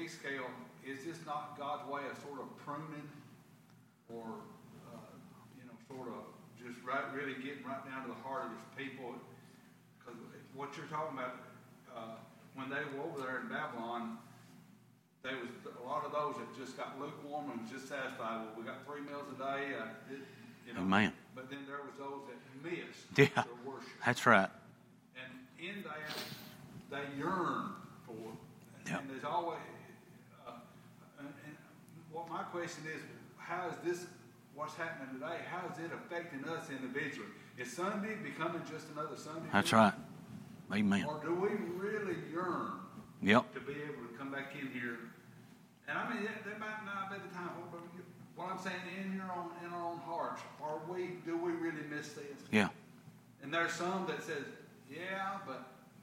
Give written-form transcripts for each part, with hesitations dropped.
big scale, is this not God's way of sort of pruning or, sort of just really getting right down to the heart of his people? Because what you're talking about, when they were over there in Babylon, there was a lot of those that just got lukewarm and was just satisfied. Well, we got 3 meals a day. Amen. But then there was those that missed their worship. That's right. And in that, they yearn for it. Yep. And there's always... and what my question is, how is this, what's happening today, how is it affecting us individually? Is Sunday becoming just another Sunday? That's right. Amen. Or do we really yearn to be able to come back in here? And I mean, there might not be the time, but what I'm saying, in our own hearts, do we really miss this? Yeah. And there's some that says, yeah, but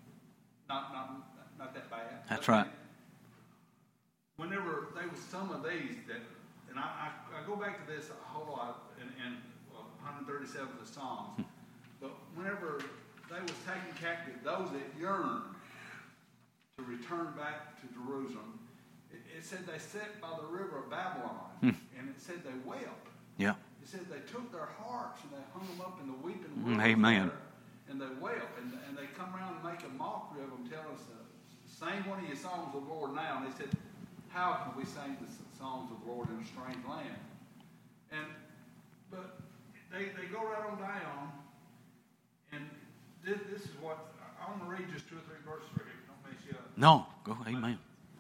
not that bad. That's right. Whenever there was some of these that, and I go back to this a whole lot in 137 of the Psalms, but whenever they was taken captive, those that yearned to return back to Jerusalem, it said they sat by the river of Babylon, and it said they wept. Yeah. It said they took their harps and they hung them up in the weeping willows. Amen. And they wept, and they come around and make a mockery of them, tell us, sing one of your songs of the Lord now. And they said, how can we sing the songs of the Lord in a strange land? But they go right on down, and this is what, I want to read just 2 or 3 verses right here. Don't mess you up. No, go, amen.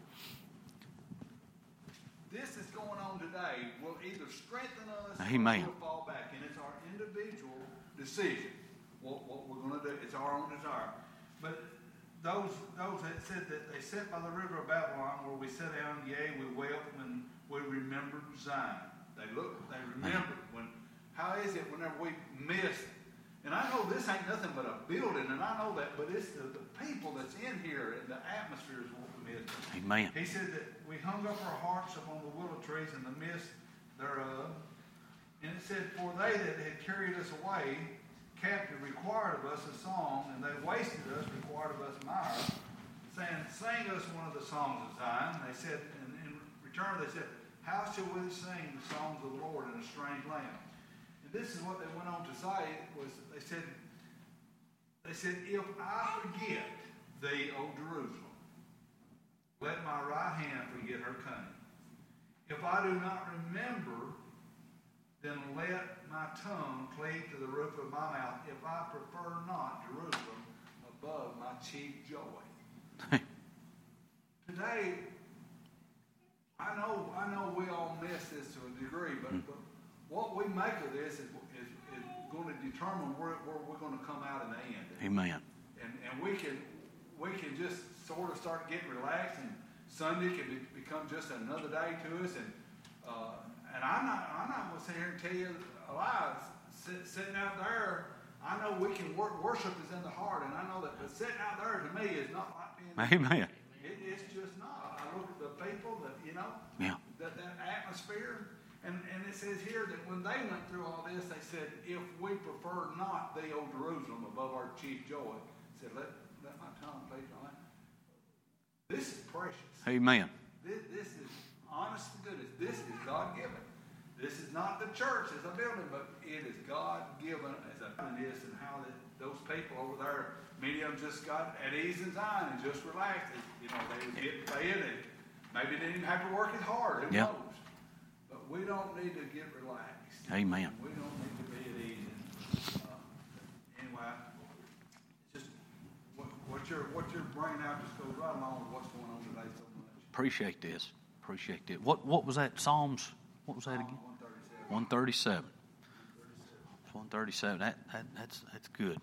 This is going on today will either strengthen us Amen. or we'll fall back. And it's our individual decision. What we're going to do. It's our own desire. But those that said that they sat by the river of Babylon where we sat down, yea, we wept when we remembered Zion. They remembered. How is it whenever we miss? And I know this ain't nothing but a building, and I know that, but it's the people that's in here, and the atmosphere is what we miss. Amen. He said that we hung up our harps upon the willow trees in the midst thereof. And it said, for they that had carried us away captive required of us a song, and they wasted us, required of us mire, saying, sing us one of the songs of Zion. They said, and in return they said, how shall we sing the songs of the Lord in a strange land? And this is what they went on to say, was they said, if I forget thee, O Jerusalem, let my right hand forget her cunning. If I do not remember, then let my tongue cleave to the roof of my mouth, if I prefer not Jerusalem above my chief joy. Today, I know we all miss this to a degree, but what we make of this is going to determine where we're going to come out in the end. Amen. And we can just sort of start getting relaxed, and Sunday can become just another day to us. And I'm not going to sit here and tell you a lie. Sitting out there, I know we can worship is in the heart, and I know that. But sitting out there to me is not like being. Amen. It's just not. I look at the people that that atmosphere, and it says here that when they went through all this, they said, if we prefer not thee, O Jerusalem, above our chief joy, said let my tongue please on that. This is precious. Amen. This is honest to goodness. This is God-given. This is not the church as a building, but it is God-given as a this, and how those people over there, many of them just got at ease in Zion and just relaxed. They was getting paid, and maybe they didn't have to work as hard. Who knows? But we don't need to get relaxed. Amen. We don't need to be at ease. Anyway, just what you're bringing out just goes right along with what's going on today so much. Appreciate this. Appreciate it. What was that? Psalms? What was that again? 137. 137. That's good.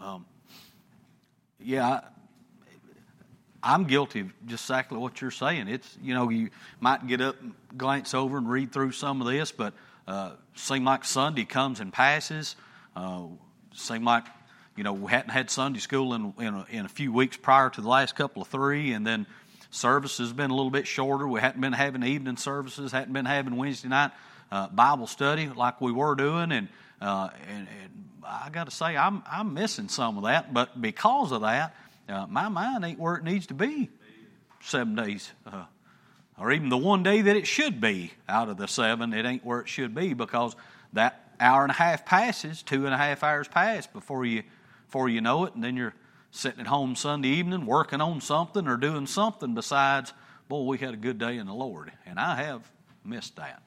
I'm guilty of just exactly what you're saying. It's you might get up and glance over and read through some of this, but seem like Sunday comes and passes. Seem like we hadn't had Sunday school in a few weeks prior to the last couple of 3, and then service has been a little bit shorter. We hadn't been having evening services, hadn't been having Wednesday night Bible study like we were doing, and I got to say I'm missing some of that. But because of that, my mind ain't where it needs to be 7 days or even the one day that it should be out of the 7, it ain't where it should be, because that hour and a half passes, 2.5 hours pass before you know it, and then you're sitting at home Sunday evening working on something or doing something besides, boy, we had a good day in the Lord. And I have missed that.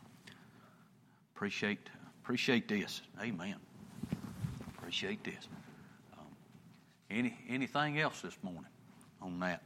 Appreciate this. Amen. Appreciate this. Anything else this morning on that?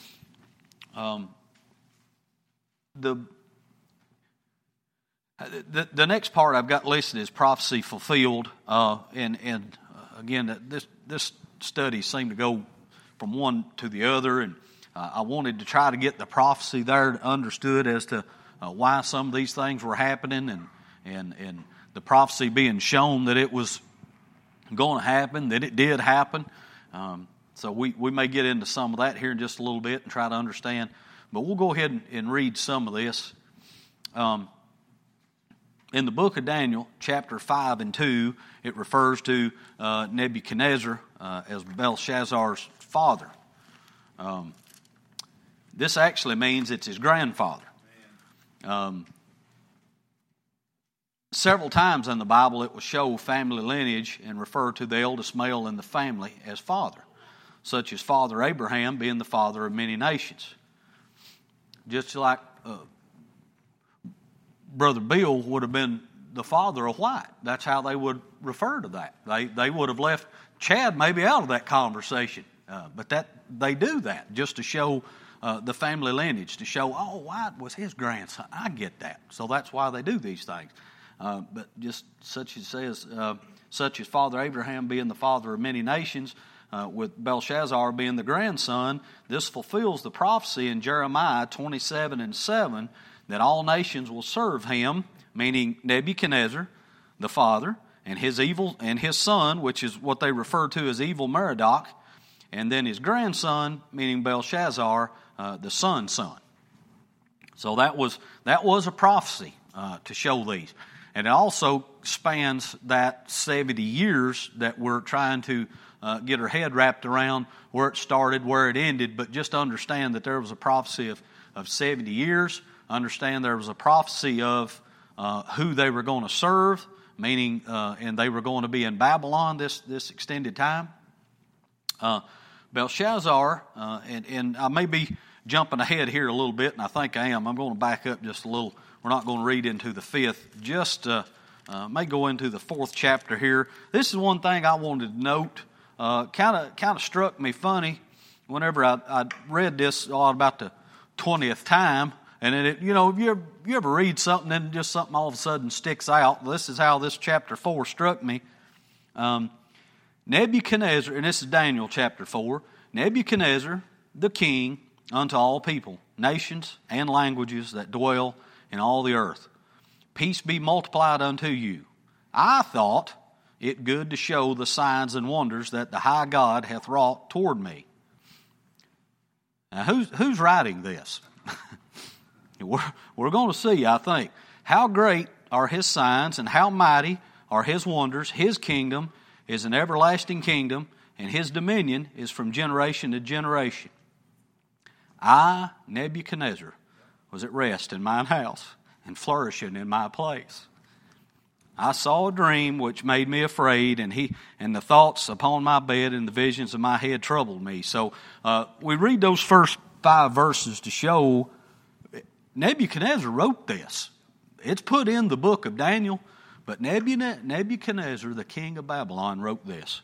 The next part I've got listed is prophecy fulfilled, and again, this study seemed to go from one to the other, and I wanted to try to get the prophecy there understood as to why some of these things were happening, and the prophecy being shown that it was going to happen, that it did happen. So we may get into some of that here in just a little bit and try to understand, but we'll go ahead and read some of this. In the book of Daniel, chapter 5 and 2, it refers to Nebuchadnezzar as Belshazzar's father. This actually means it's his grandfather. Several times in the Bible it will show family lineage and refer to the eldest male in the family as father, such as Father Abraham being the father of many nations. Just like Brother Bill would have been the father of White. That's how they would refer to that. They would have left Chad maybe out of that conversation, but they do that just to show the family lineage, to show, oh, White was his grandson. I get that. So that's why they do these things. But just such as says, such as Father Abraham being the father of many nations, with Belshazzar being the grandson, this fulfills the prophecy in Jeremiah 27:7 that all nations will serve him, meaning Nebuchadnezzar, the father, and his son, which is what they refer to as evil Merodach, and then his grandson, meaning Belshazzar, the son's son. So that was a prophecy to show these. And it also spans that 70 years that we're trying to get our head wrapped around, where it started, where it ended. But just understand that there was a prophecy of 70 years. Understand there was a prophecy of who they were going to serve, meaning, and they were going to be in Babylon this extended time. Belshazzar, and I may be jumping ahead here a little bit, and I think I am. I'm going to back up just a little. We're not going to read into the 5th. Just may go into the 4th chapter here. This is one thing I wanted to note. Kind of struck me funny whenever I read this about the 20th time. And then if you ever read something and just something all of a sudden sticks out. This is how this chapter 4 struck me. Nebuchadnezzar, and this is Daniel chapter 4. Nebuchadnezzar, the king, unto all people, nations, and languages that dwell in all the earth. Peace be multiplied unto you. I thought it good to show the signs and wonders that the high God hath wrought toward me. Now, who's writing this? We're going to see, I think. How great are his signs and how mighty are his wonders. His kingdom is an everlasting kingdom, and his dominion is from generation to generation. I, Nebuchadnezzar, was at rest in mine house and flourishing in my place. I saw a dream which made me afraid, and the thoughts upon my bed and the visions of my head troubled me. So we read those first 5 verses to show Nebuchadnezzar wrote this. It's put in the book of Daniel, but Nebuchadnezzar, the king of Babylon, wrote this.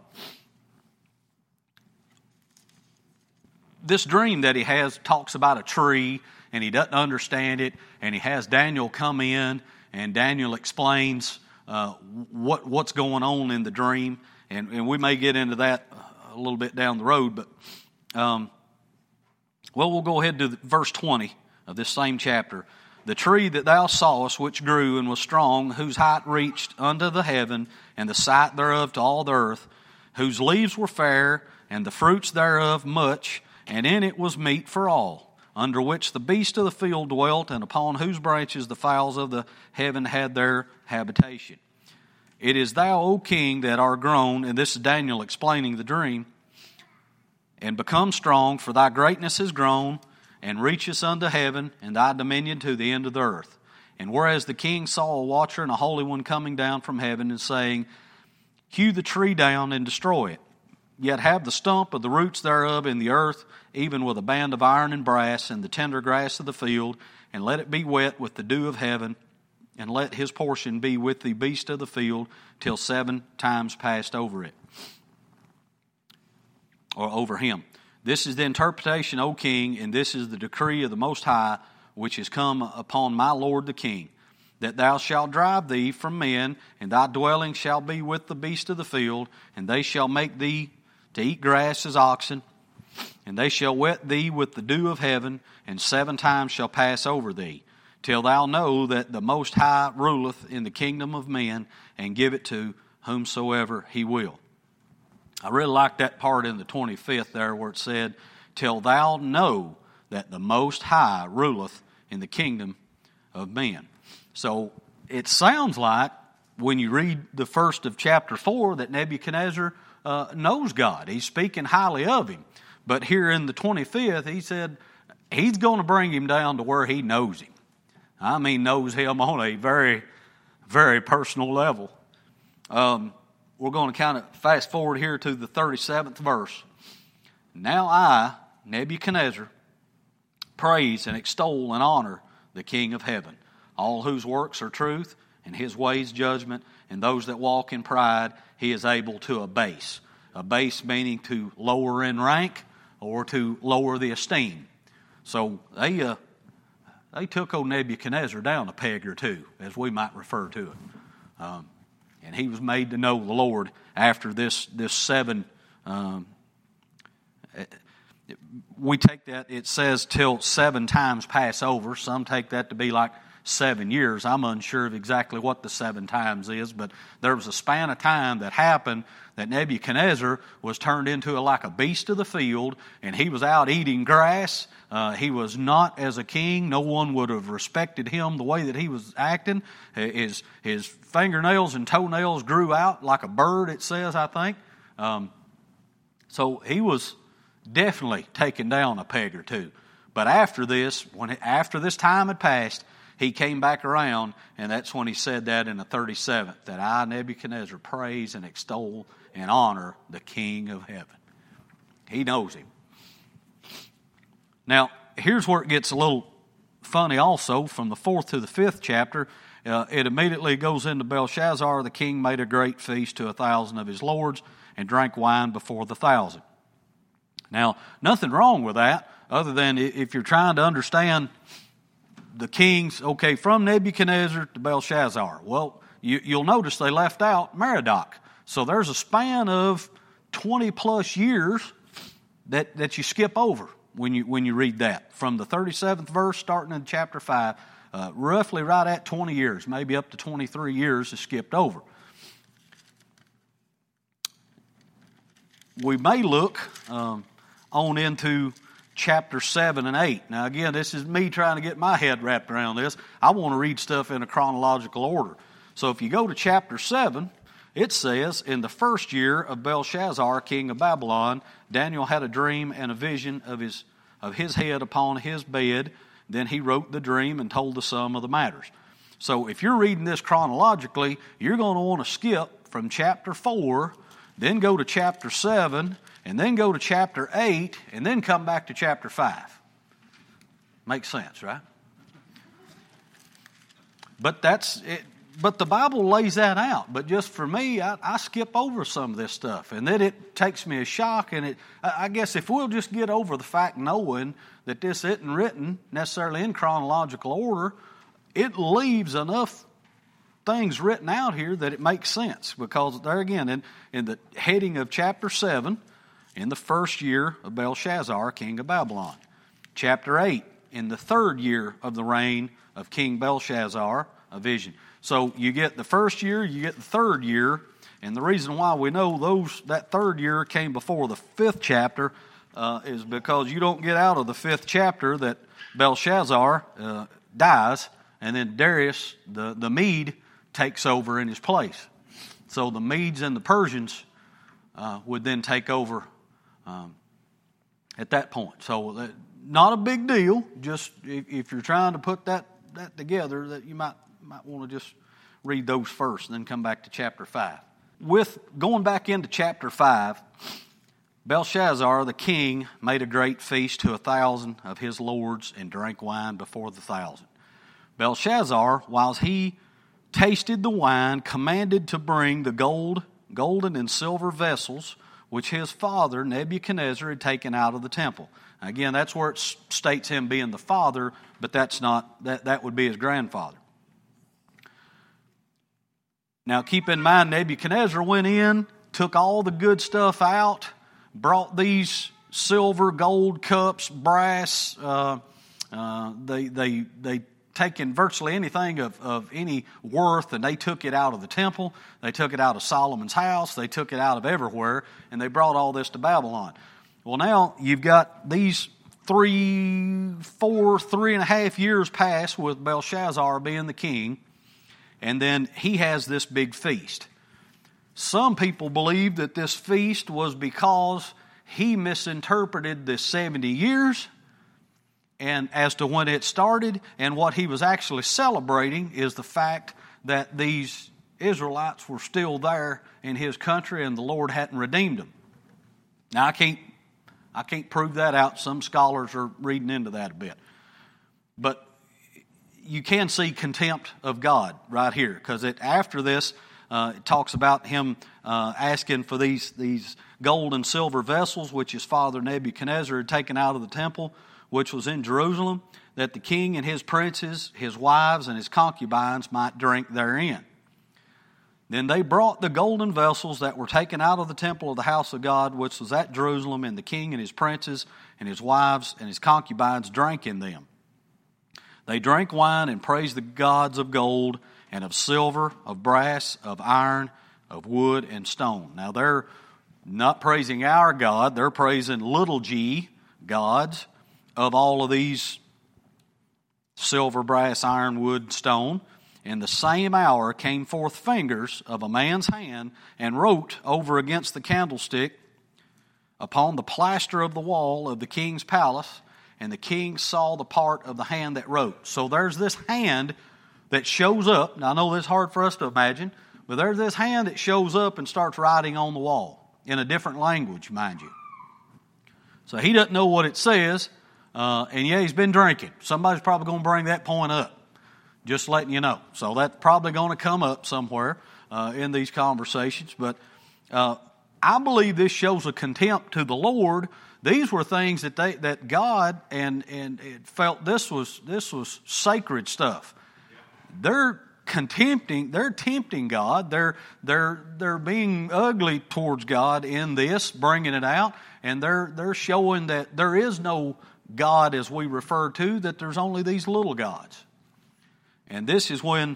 This dream that he has talks about a tree, and he doesn't understand it, and he has Daniel come in, and Daniel explains what's going on in the dream, and we may get into that a little bit down the road, but we'll go ahead to verse 20 of this same chapter. The tree that thou sawest, which grew and was strong, whose height reached unto the heaven, and the sight thereof to all the earth, whose leaves were fair, and the fruits thereof much, and in it was meat for all, under which the beasts of the field dwelt, and upon whose branches the fowls of the heaven had their habitation. It is thou, O king, that art grown, and this is Daniel explaining the dream, and become strong, for thy greatness is grown, and reacheth unto heaven, and thy dominion to the end of the earth. And whereas the king saw a watcher and a holy one coming down from heaven, and saying, Hew the tree down and destroy it, yet have the stump of the roots thereof in the earth, even with a band of iron and brass, and the tender grass of the field, and let it be wet with the dew of heaven, and let his portion be with the beast of the field, till 7 times passed over it, or over him. This is the interpretation, O king, and this is the decree of the Most High, which is come upon my lord the king, that thou shalt drive thee from men, and thy dwelling shall be with the beast of the field, and they shall make thee to eat grass as oxen, and they shall wet thee with the dew of heaven, and 7 times shall pass over thee, till thou know that the Most High ruleth in the kingdom of men, and give it to whomsoever he will. I really like that part in the 25th there where it said, till thou know that the Most High ruleth in the kingdom of men. So it sounds like when you read the first of chapter 4 that Nebuchadnezzar knows God. He's speaking highly of him. But here in the 25th, he said he's going to bring him down to where he knows him. I mean, knows him on a very, very personal level. We're going to kind of fast forward here to the 37th verse. Now I, Nebuchadnezzar, praise and extol and honor the King of heaven, all whose works are truth, and his ways judgment, and those that walk in pride he is able to abase. Abase meaning to lower in rank or to lower the esteem. So they took old Nebuchadnezzar down a peg or two, as we might refer to it. And he was made to know the Lord after this 7. We take that, it says till 7 times pass over. Some take that to be like 7 years. I'm unsure of exactly what the 7 times is, but there was a span of time that happened that Nebuchadnezzar was turned into like a beast of the field, and he was out eating grass. He was not as a king. No one would have respected him the way that he was acting. His fingernails and toenails grew out like a bird, it says, I think. So he was definitely taken down a peg or two. But after this time had passed, he came back around, and that's when he said that in the 37th, that I, Nebuchadnezzar, praise and extol and honor the King of heaven. He knows him. Now, here's where it gets a little funny also. From the 4th to the 5th chapter, it immediately goes into Belshazzar, the king made a great feast to 1,000 of his lords and drank wine before the 1,000. Now, nothing wrong with that, other than if you're trying to understand the kings, okay, from Nebuchadnezzar to Belshazzar. Well, you'll notice they left out Merodach. So there's a span of 20 plus years that you skip over when you read that. From the 37th verse starting in chapter 5, roughly right at 20 years, maybe up to 23 years is skipped over. We may look on into chapter 7 and 8. Now again, this is me trying to get my head wrapped around this. I want to read stuff in a chronological order. So if you go to chapter 7, it says, in the first year of Belshazzar, king of Babylon, Daniel had a dream and a vision of his head upon his bed. Then he wrote the dream and told the sum of the matters. So if you're reading this chronologically, you're going to want to skip from chapter 4, then go to chapter 7, and then go to chapter 8, and then come back to chapter 5. Makes sense, right? But that's it. But the Bible lays that out. But just for me, I skip over some of this stuff. And then it takes me a shock. And I guess if we'll just get over the fact knowing that this isn't written necessarily in chronological order, it leaves enough things written out here that it makes sense. Because there again, in the heading of chapter 7, in the first year of Belshazzar, king of Babylon. Chapter 8, in the 3rd year of the reign of King Belshazzar, a vision. So you get the first year, you get the 3rd year, and the reason why we know that 3rd year came before the 5th chapter is because you don't get out of the 5th chapter that Belshazzar dies, and then Darius, the Mede, takes over in his place. So the Medes and the Persians would then take over at that point. So not a big deal. Just if you're trying to put that together, that you might want to just read those first and then come back to chapter 5. With going back into chapter 5, Belshazzar the king made a great feast to 1,000 of his lords and drank wine before the 1,000. Belshazzar, whilst he tasted the wine, commanded to bring the golden and silver vessels which his father Nebuchadnezzar had taken out of the temple. Again, that's where it states him being the father, but that's not, that would be his grandfather. Now keep in mind, Nebuchadnezzar went in, took all the good stuff out, brought these silver, gold cups, brass. They taken virtually anything of any worth, and they took it out of the temple. They took it out of Solomon's house. They took it out of everywhere, and they brought all this to Babylon. Well, now you've got these 3.5 years pass with Belshazzar being the king, and then he has this big feast. Some people believe that this feast was because he misinterpreted the 70 years and as to when it started, and what he was actually celebrating is the fact that these Israelites were still there in his country and the Lord hadn't redeemed them. Now, I can't prove that out. Some scholars are reading into that a bit. But you can see contempt of God right here, because after this, it talks about him asking for these gold and silver vessels, which his father Nebuchadnezzar had taken out of the temple, which was in Jerusalem, that the king and his princes, his wives, and his concubines might drink therein. Then they brought the golden vessels that were taken out of the temple of the house of God, which was at Jerusalem, and the king and his princes and his wives and his concubines drank in them. They drank wine and praised the gods of gold and of silver, of brass, of iron, of wood, and stone. Now they're not praising our God, they're praising little g gods of all of these silver, brass, iron, wood, stone. In the same hour came forth fingers of a man's hand and wrote over against the candlestick upon the plaster of the wall of the king's palace, and the king saw the part of the hand that wrote. So there's this hand that shows up. Now I know this is hard for us to imagine, but there's this hand that shows up and starts writing on the wall in a different language, mind you. So he doesn't know what it says, and yeah, he's been drinking. Somebody's probably going to bring that point up. Just letting you know. So that's probably going to come up somewhere in these conversations. But I believe this shows a contempt to the Lord. These were things that God and it felt this was sacred stuff. They're tempting God. They're being ugly towards God in this, bringing it out, and they're showing that there is no God as we refer to, that there's only these little gods. And this is when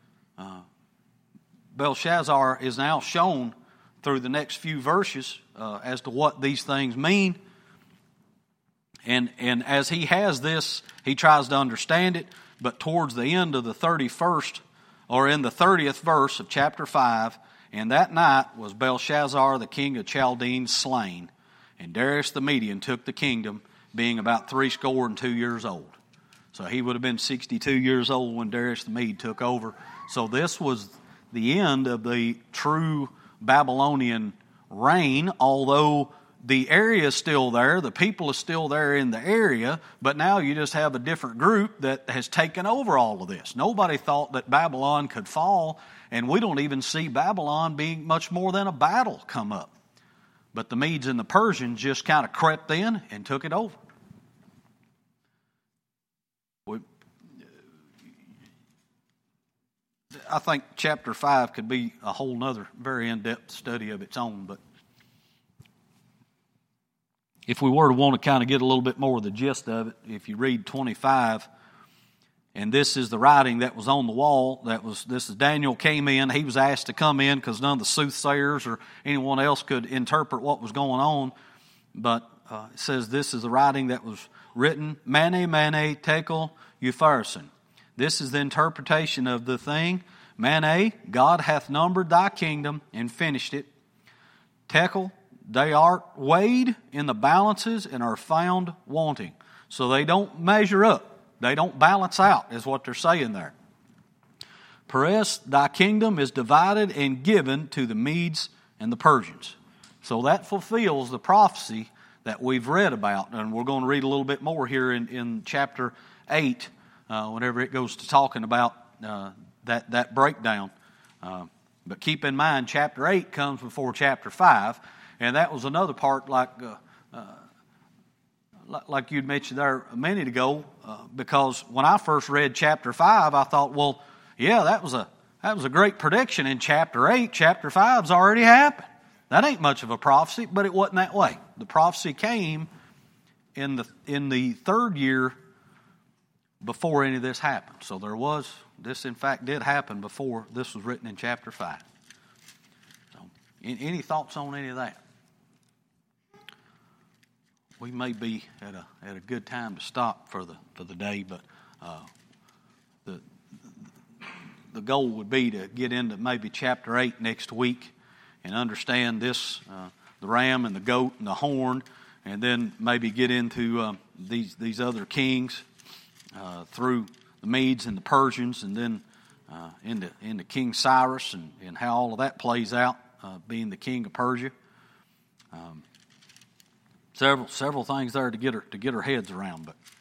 Belshazzar is now shown through the next few verses as to what these things mean. And as he has this, he tries to understand it. But towards the end of the 31st, or in the 30th verse of chapter 5, and that night was Belshazzar, the king of Chaldeans, slain. And Darius the Median took the kingdom, being about 62 years old. So he would have been 62 years old when Darius the Mede took over. So this was the end of the true Babylonian reign, although the area is still there, the people are still there in the area, but now you just have a different group that has taken over all of this. Nobody thought that Babylon could fall, and we don't even see Babylon being much more than a battle come up. But the Medes and the Persians just kind of crept in and took it over. I think chapter 5 could be a whole nother very in-depth study of its own, but if we were to want to kind of get a little bit more of the gist of it, if you read 25, and this is the writing that was on the wall, this is Daniel came in, he was asked to come in because none of the soothsayers or anyone else could interpret what was going on, but it says this is the writing that was written, Mene, Mene, Tekel, Upharsin. This is the interpretation of the thing. Mene, God hath numbered thy kingdom and finished it. Tekel, they are weighed in the balances and are found wanting. So they don't measure up. They don't balance out, is what they're saying there. Peres, thy kingdom is divided and given to the Medes and the Persians. So that fulfills the prophecy that we've read about. And we're going to read a little bit more here in chapter 8, whenever it goes to talking about that breakdown. But keep in mind, chapter 8 comes before chapter 5. And that was another part like you'd mentioned there a minute ago, because when I first read chapter 5, I thought, well, yeah, that was a great prediction in chapter 8. Chapter 5's already happened. That ain't much of a prophecy, but it wasn't that way. The prophecy came in the third year before any of this happened. So this in fact did happen before this was written in chapter 5. So, any thoughts on any of that? We may be at a good time to stop for the day, but the goal would be to get into maybe chapter 8 next week and understand this, the ram and the goat and the horn, and then maybe get into these other kings through the Medes and the Persians, and then into King Cyrus and how all of that plays out, being the king of Persia. Several things there to get our heads around, but